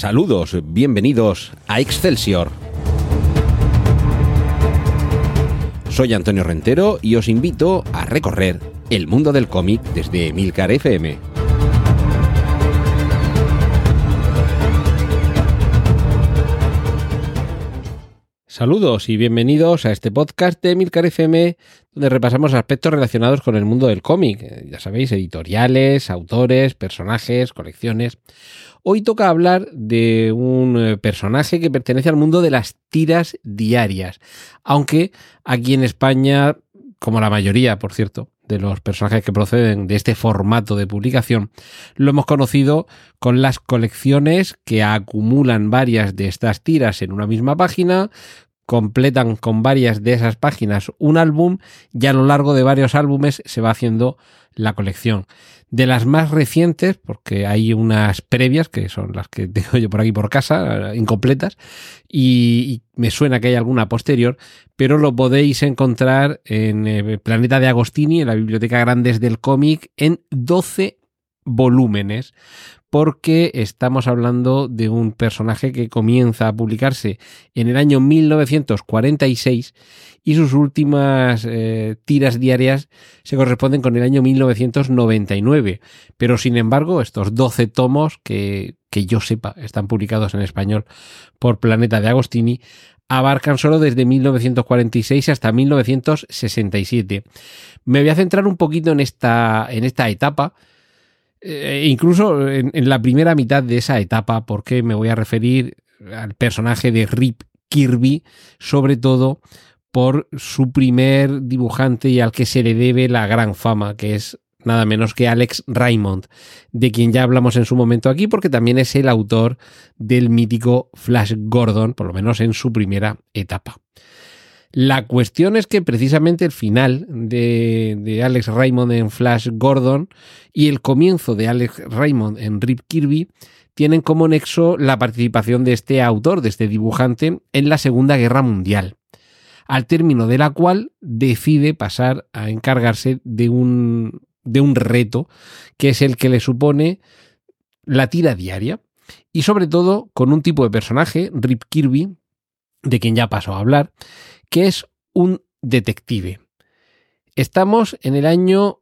Saludos, bienvenidos a Excelsior. Soy Antonio Rentero y os invito a recorrer el mundo del cómic desde Emilcar FM. Saludos y bienvenidos a este podcast de Emilcar FM, donde repasamos aspectos relacionados con el mundo del cómic. Ya sabéis, editoriales, autores, personajes, colecciones. Hoy toca hablar de un personaje que pertenece al mundo de las tiras diarias, aunque aquí en España, como la mayoría, por cierto, de los personajes que proceden de este formato de publicación, lo hemos conocido con las colecciones que acumulan varias de estas tiras en una misma página, completan con varias de esas páginas un álbum y a lo largo de varios álbumes se va haciendo la colección. De las más recientes, porque hay unas previas, que son las que tengo yo por aquí por casa, incompletas, y me suena que hay alguna posterior, pero lo podéis encontrar en Planeta de Agostini, en la Biblioteca Grandes del Cómic, en 12 volúmenes, porque estamos hablando de un personaje que comienza a publicarse en el año 1946 y sus últimas tiras diarias se corresponden con el año 1999. Pero sin embargo, estos 12 tomos que yo sepa están publicados en español por Planeta de Agostini abarcan solo desde 1946 hasta 1967. Me voy a centrar un poquito en esta etapa, incluso en la primera mitad de esa etapa, porque me voy a referir al personaje de Rip Kirby, sobre todo por su primer dibujante y al que se le debe la gran fama, que es nada menos que Alex Raymond, de quien ya hablamos en su momento aquí, porque también es el autor del mítico Flash Gordon, por lo menos en su primera etapa. La cuestión es que precisamente el final de Alex Raymond en Flash Gordon y el comienzo de Alex Raymond en Rip Kirby tienen como nexo la participación de este autor, de este dibujante, en la Segunda Guerra Mundial, al término de la cual decide pasar a encargarse de un reto que es el que le supone la tira diaria, y sobre todo con un tipo de personaje, Rip Kirby, de quien ya paso a hablar, que es un detective. Estamos en el año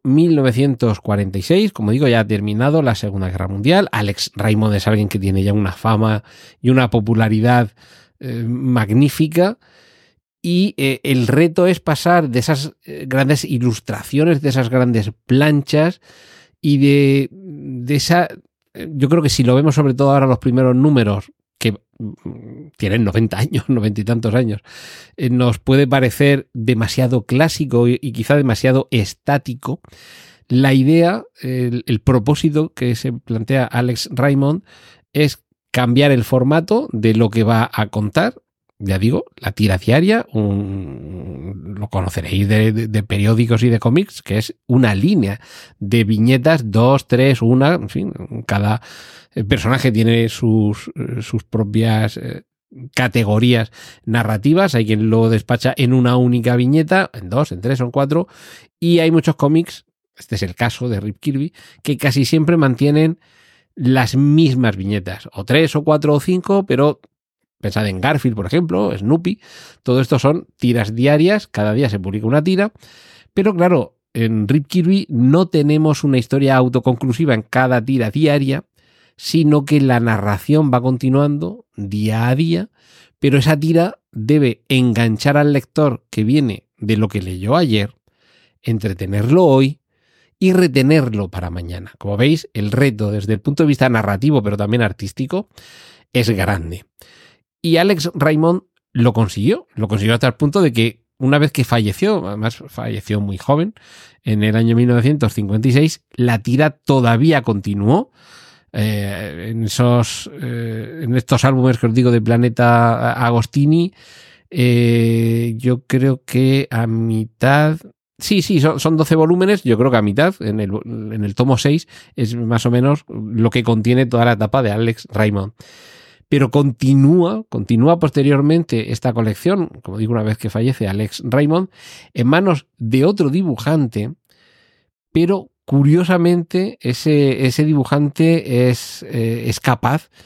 1946, como digo, ya ha terminado la Segunda Guerra Mundial. Alex Raymond es alguien que tiene ya una fama y una popularidad magnífica, y el reto es pasar de esas grandes ilustraciones, de esas grandes planchas y de esa... Yo creo que si lo vemos sobre todo ahora los primeros números, que tienen 90 años, 90 y tantos años, nos puede parecer demasiado clásico y quizá demasiado estático. La idea, el propósito que se plantea Alex Raymond es cambiar el formato de lo que va a contar. Ya digo, la tira diaria, lo conoceréis de periódicos y de cómics, que es una línea de viñetas, 2, 3, 1, en fin, cada personaje tiene sus propias categorías narrativas. Hay quien lo despacha en una única viñeta, en 2, en 3 o en 4, y hay muchos cómics, este es el caso de Rip Kirby, que casi siempre mantienen las mismas viñetas, o 3 o 4 o 5, pero pensad en Garfield, por ejemplo, Snoopy, todo esto son tiras diarias, cada día se publica una tira, pero claro, en Rip Kirby no tenemos una historia autoconclusiva en cada tira diaria, sino que la narración va continuando día a día, pero esa tira debe enganchar al lector que viene de lo que leyó ayer, entretenerlo hoy y retenerlo para mañana. Como veis, el reto desde el punto de vista narrativo, pero también artístico, es grande. Y Alex Raymond lo consiguió hasta el punto de que una vez que falleció, además falleció muy joven, en el año 1956, la tira todavía continuó. En estos álbumes que os digo de Planeta Agostini, yo creo que a mitad... Sí, son 12 volúmenes, yo creo que a mitad, en el tomo 6, es más o menos lo que contiene toda la etapa de Alex Raymond. Pero continúa posteriormente esta colección, como digo, una vez que fallece Alex Raymond, en manos de otro dibujante, pero curiosamente ese dibujante es capaz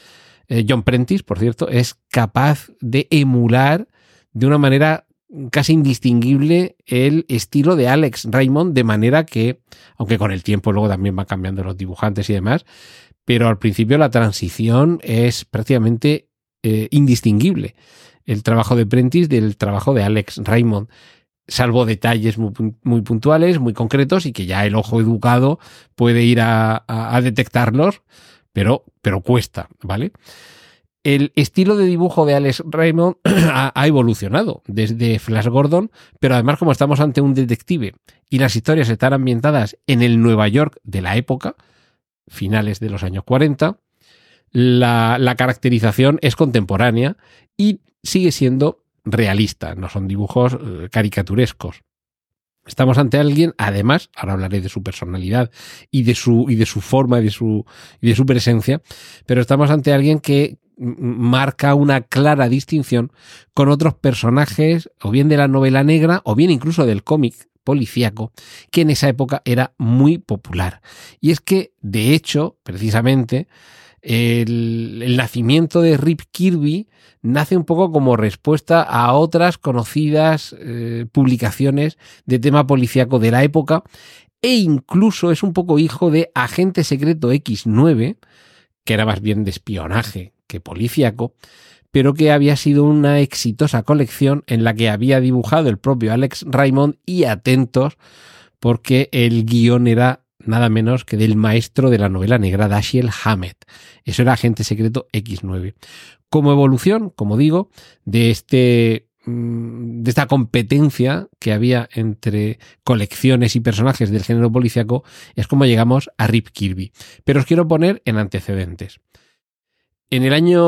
John Prentice, por cierto, es capaz de emular de una manera casi indistinguible el estilo de Alex Raymond, de manera que, aunque con el tiempo luego también va cambiando los dibujantes y demás, pero al principio la transición es prácticamente indistinguible. El trabajo de Prentice del trabajo de Alex Raymond, salvo detalles muy puntuales, muy concretos y que ya el ojo educado puede ir a detectarlos, pero cuesta, ¿vale? El estilo de dibujo de Alex Raymond ha evolucionado desde Flash Gordon, pero además como estamos ante un detective y las historias están ambientadas en el Nueva York de la época, finales de los años 40, la caracterización es contemporánea y sigue siendo realista, no son dibujos caricaturescos. Estamos ante alguien, además, ahora hablaré de su personalidad y de su forma y de su presencia, pero estamos ante alguien que marca una clara distinción con otros personajes, o bien de la novela negra, o bien incluso del cómic policíaco, que en esa época era muy popular. Y es que, de hecho, precisamente, el nacimiento de Rip Kirby nace un poco como respuesta a otras conocidas publicaciones de tema policíaco de la época, e incluso es un poco hijo de Agente Secreto X9, que era más bien de espionaje que policíaco, pero que había sido una exitosa colección en la que había dibujado el propio Alex Raymond, y atentos, porque el guión era nada menos que del maestro de la novela negra, Dashiell Hammett. Eso era Agente Secreto X9. Como evolución, como digo, de esta competencia que había entre colecciones y personajes del género policíaco, es como llegamos a Rip Kirby. Pero os quiero poner en antecedentes. En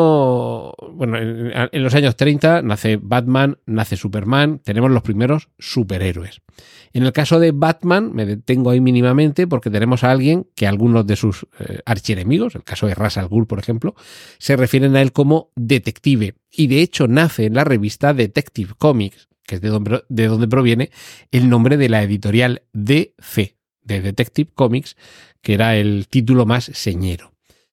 los años 30 nace Batman, nace Superman, tenemos los primeros superhéroes. En el caso de Batman, me detengo ahí mínimamente porque tenemos a alguien que algunos de sus archienemigos, el caso de Ra's al Ghul, por ejemplo, se refieren a él como detective. Y de hecho nace en la revista Detective Comics, que es de donde proviene el nombre de la editorial DC, de Detective Comics, que era el título más señero.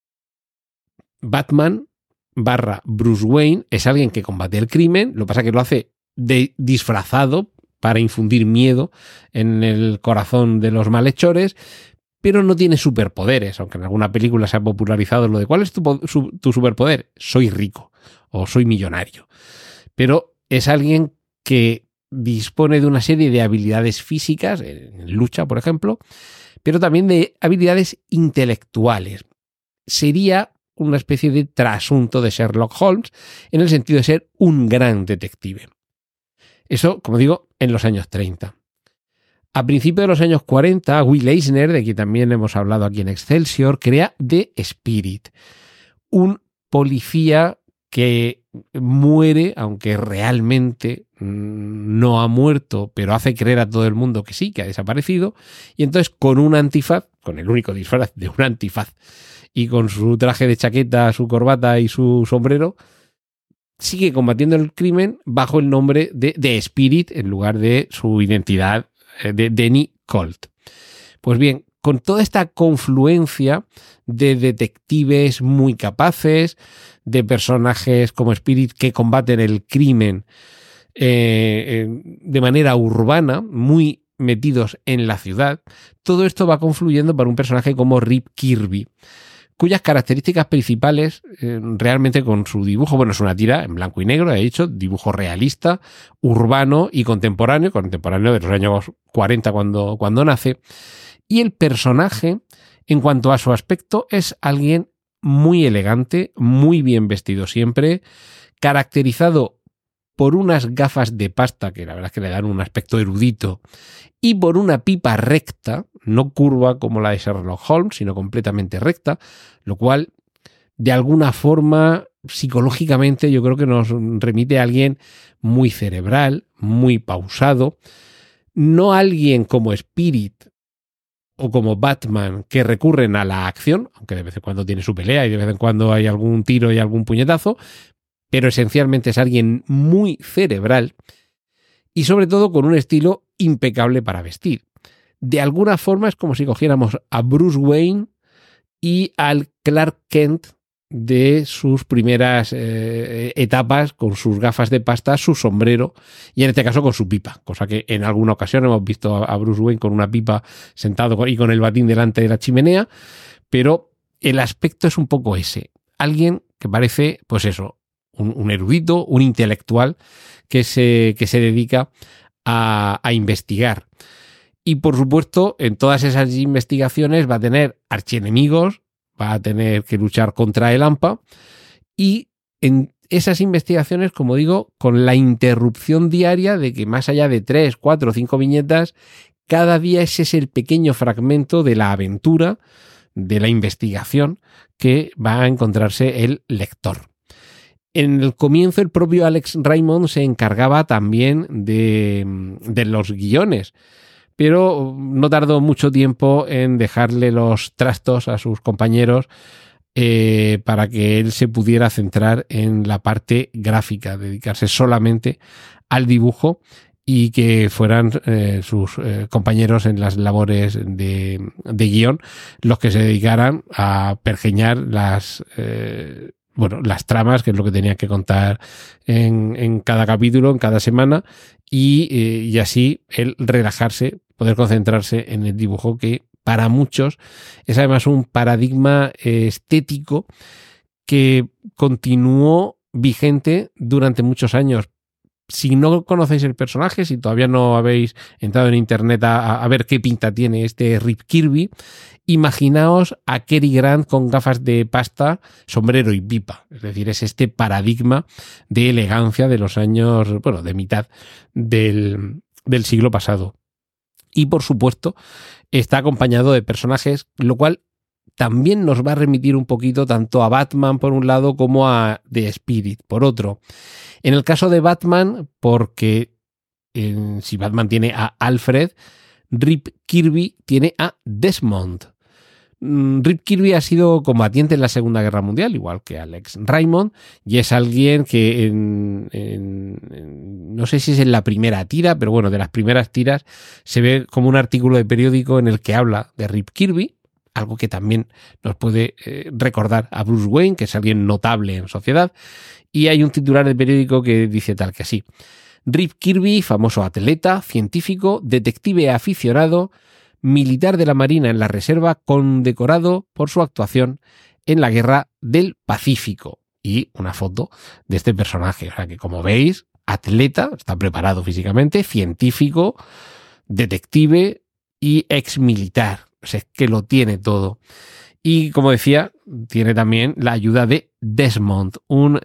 Batman / Bruce Wayne es alguien que combate el crimen, lo que pasa es que lo hace disfrazado para infundir miedo en el corazón de los malhechores, pero no tiene superpoderes, aunque en alguna película se ha popularizado lo de ¿cuál es tu superpoder? Soy rico o soy millonario. Pero es alguien que dispone de una serie de habilidades físicas, en lucha, por ejemplo, pero también de habilidades intelectuales. Sería una especie de trasunto de Sherlock Holmes en el sentido de ser un gran detective. Eso, como digo, en los años 30. A principios de los años 40, Will Eisner, de quien también hemos hablado aquí en Excelsior, crea The Spirit, un policía que muere, aunque realmente no ha muerto, pero hace creer a todo el mundo que sí, que ha desaparecido, y entonces con un antifaz, con el único disfraz de un antifaz, y con su traje de chaqueta, su corbata y su sombrero, sigue combatiendo el crimen bajo el nombre de The Spirit en lugar de su identidad de Denny Colt. Pues bien, con toda esta confluencia de detectives muy capaces, de personajes como Spirit que combaten el crimen de manera urbana, muy metidos en la ciudad, todo esto va confluyendo para un personaje como Rip Kirby, cuyas características principales realmente con su dibujo, bueno, es una tira en blanco y negro, he dicho, dibujo realista, urbano y contemporáneo de los años 40 cuando nace, y el personaje, en cuanto a su aspecto, es alguien muy elegante, muy bien vestido siempre, caracterizado por unas gafas de pasta que la verdad es que le dan un aspecto erudito y por una pipa recta, no curva como la de Sherlock Holmes, sino completamente recta, lo cual de alguna forma psicológicamente yo creo que nos remite a alguien muy cerebral, muy pausado, no alguien como Spirit o como Batman que recurren a la acción, aunque de vez en cuando tiene su pelea y de vez en cuando hay algún tiro y algún puñetazo, pero esencialmente es alguien muy cerebral y sobre todo con un estilo impecable para vestir. De alguna forma es como si cogiéramos a Bruce Wayne y al Clark Kent de sus primeras etapas con sus gafas de pasta, su sombrero y en este caso con su pipa, cosa que en alguna ocasión hemos visto a Bruce Wayne con una pipa sentado y con el batín delante de la chimenea, pero el aspecto es un poco ese. Alguien que parece, pues eso, un erudito, un intelectual que se dedica a investigar. Y por supuesto, en todas esas investigaciones va a tener archienemigos, va a tener que luchar contra el AMPA y en esas investigaciones, como digo, con la interrupción diaria de que más allá de 3, 4 o 5 viñetas, cada día ese es el pequeño fragmento de la aventura, de la investigación que va a encontrarse el lector. En el comienzo el propio Alex Raymond se encargaba también de los guiones, pero no tardó mucho tiempo en dejarle los trastos a sus compañeros para que él se pudiera centrar en la parte gráfica, dedicarse solamente al dibujo y que fueran sus compañeros en las labores de guión los que se dedicaran a pergeñar las tramas, que es lo que tenía que contar en cada capítulo, en cada semana, y así él relajarse, poder concentrarse en el dibujo, que para muchos es además un paradigma estético que continuó vigente durante muchos años. Si no conocéis el personaje, si todavía no habéis entrado en internet a ver qué pinta tiene este Rip Kirby, imaginaos a Cary Grant con gafas de pasta, sombrero y pipa. Es decir, es este paradigma de elegancia de los años, de mitad del siglo pasado. Y por supuesto, está acompañado de personajes, lo cual también nos va a remitir un poquito tanto a Batman por un lado como a The Spirit por otro. En el caso de Batman, porque si Batman tiene a Alfred, Rip Kirby tiene a Desmond. Rip Kirby ha sido combatiente en la Segunda Guerra Mundial, igual que Alex Raymond, y es alguien que no sé si es en la primera tira, pero bueno, de las primeras tiras se ve como un artículo de periódico en el que habla de Rip Kirby, algo que también nos puede recordar a Bruce Wayne, que es alguien notable en sociedad, y hay un titular de periódico que dice tal que así: Rip Kirby, famoso atleta, científico, detective aficionado, militar de la Marina en la Reserva, condecorado por su actuación en la Guerra del Pacífico. Y una foto de este personaje. O sea que, como veis, atleta, está preparado físicamente, científico, detective y exmilitar. O sea, es que lo tiene todo. Y, como decía, tiene también la ayuda de Desmond, un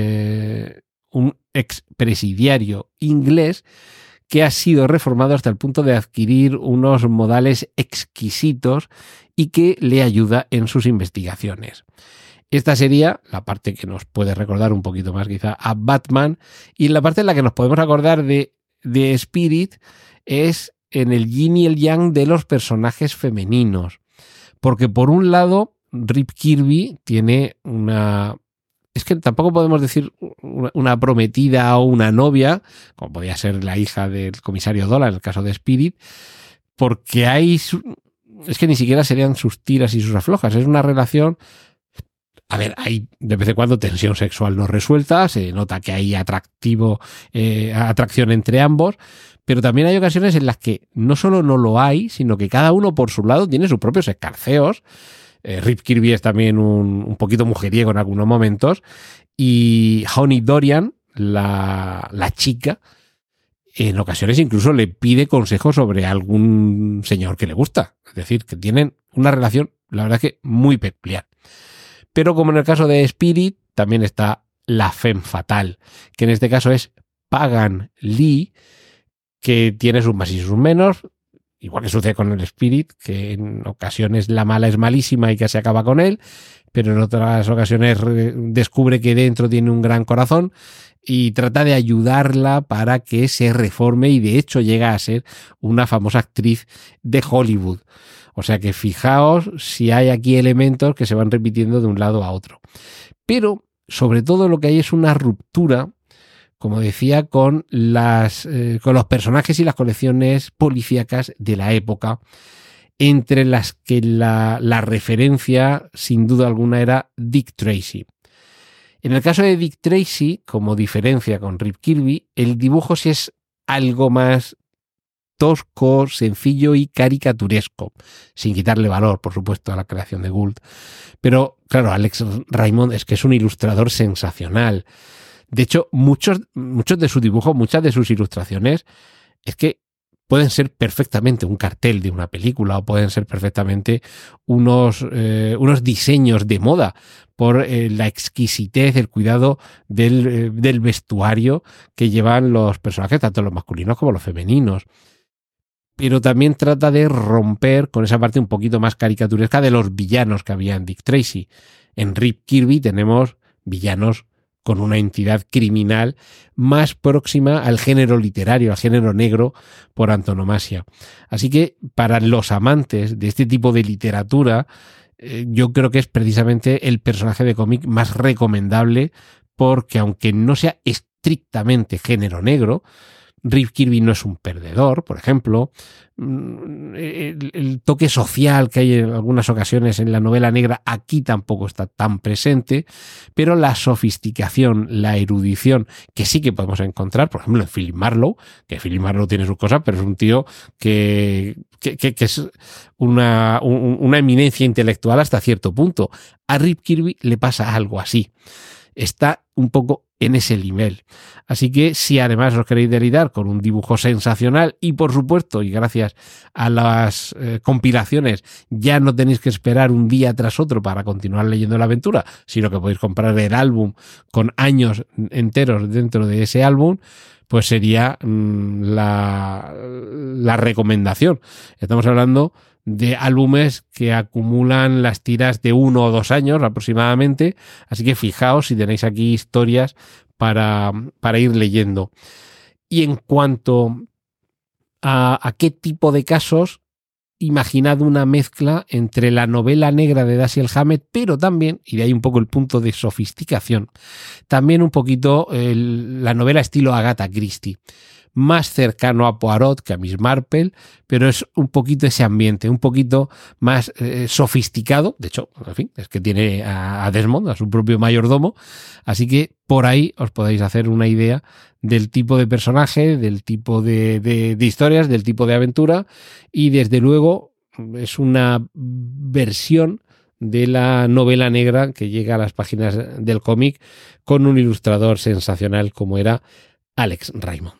expresidiario inglés que ha sido reformado hasta el punto de adquirir unos modales exquisitos y que le ayuda en sus investigaciones. Esta sería la parte que nos puede recordar un poquito más quizá a Batman, y la parte en la que nos podemos acordar de Spirit es en el yin y el yang de los personajes femeninos. Porque por un lado, Rip Kirby tiene una... Es que tampoco podemos decir una prometida o una novia, como podía ser la hija del comisario Dolan en el caso de Spirit, porque es que ni siquiera serían sus tiras y sus aflojas. Es una relación... A ver, hay de vez en cuando tensión sexual no resuelta, se nota que hay atracción entre ambos, pero también hay ocasiones en las que no solo no lo hay, sino que cada uno por su lado tiene sus propios escarceos. Rip Kirby es también un poquito mujeriego en algunos momentos, y Honey Dorian, la chica, en ocasiones incluso le pide consejos sobre algún señor que le gusta. Es decir, que tienen una relación, la verdad es que muy peculiar. Pero como en el caso de Spirit, también está la femme fatal, que en este caso es Pagan Lee, que tiene sus más y sus menos, igual que sucede con el Spirit, que en ocasiones la mala es malísima y casi acaba con él, pero en otras ocasiones descubre que dentro tiene un gran corazón y trata de ayudarla para que se reforme, y de hecho llega a ser una famosa actriz de Hollywood. O sea que fijaos si hay aquí elementos que se van repitiendo de un lado a otro. Pero sobre todo lo que hay es una ruptura, como decía, con los personajes y las colecciones policíacas de la época, entre las que la referencia, sin duda alguna, era Dick Tracy. En el caso de Dick Tracy, como diferencia con Rip Kirby, el dibujo sí es algo más tosco, sencillo y caricaturesco, sin quitarle valor, por supuesto, a la creación de Gould. Pero, claro, Alex Raymond es que es un ilustrador sensacional. De hecho, muchos de sus dibujos, muchas de sus ilustraciones, es que pueden ser perfectamente un cartel de una película o pueden ser perfectamente unos diseños de moda por la exquisitez, el cuidado del vestuario que llevan los personajes, tanto los masculinos como los femeninos. Pero también trata de romper con esa parte un poquito más caricaturesca de los villanos que había en Dick Tracy. En Rip Kirby tenemos villanos con una entidad criminal más próxima al género literario, al género negro por antonomasia. Así que para los amantes de este tipo de literatura, yo creo que es precisamente el personaje de cómic más recomendable, porque aunque no sea estrictamente género negro, Rip Kirby no es un perdedor, por ejemplo. El toque social que hay en algunas ocasiones en la novela negra aquí tampoco está tan presente, pero la sofisticación, la erudición que sí que podemos encontrar, por ejemplo, en Philip Marlowe, que Philip Marlowe tiene sus cosas, pero es un tío que es una eminencia intelectual hasta cierto punto. A Rip Kirby le pasa algo así. Está un poco en ese nivel. Así que si además os queréis deleitar con un dibujo sensacional y por supuesto, y gracias a las compilaciones, ya no tenéis que esperar un día tras otro para continuar leyendo la aventura, sino que podéis comprar el álbum con años enteros dentro de ese álbum, pues sería la recomendación. Estamos hablando de álbumes que acumulan las tiras de 1 o 2 años aproximadamente, así que fijaos si tenéis aquí historias para ir leyendo. Y en cuanto a qué tipo de casos, imaginad una mezcla entre la novela negra de Dashiell Hammett, pero también, y de ahí un poco el punto de sofisticación, también un poquito la novela estilo Agatha Christie, más cercano a Poirot que a Miss Marple, pero es un poquito ese ambiente, un poquito más sofisticado. De hecho, en fin, es que tiene a Desmond, a su propio mayordomo, así que por ahí os podéis hacer una idea del tipo de personaje, del tipo de historias, del tipo de aventura, y desde luego es una versión de la novela negra que llega a las páginas del cómic con un ilustrador sensacional como era Alex Raymond.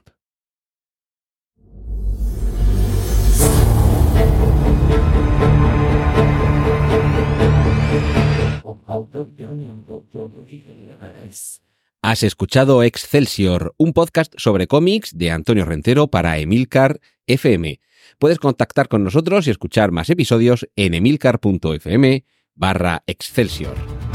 Has escuchado Excelsior, un podcast sobre cómics de Antonio Rentero para Emilcar FM. Puedes contactar con nosotros y escuchar más episodios en emilcar.fm/Excelsior.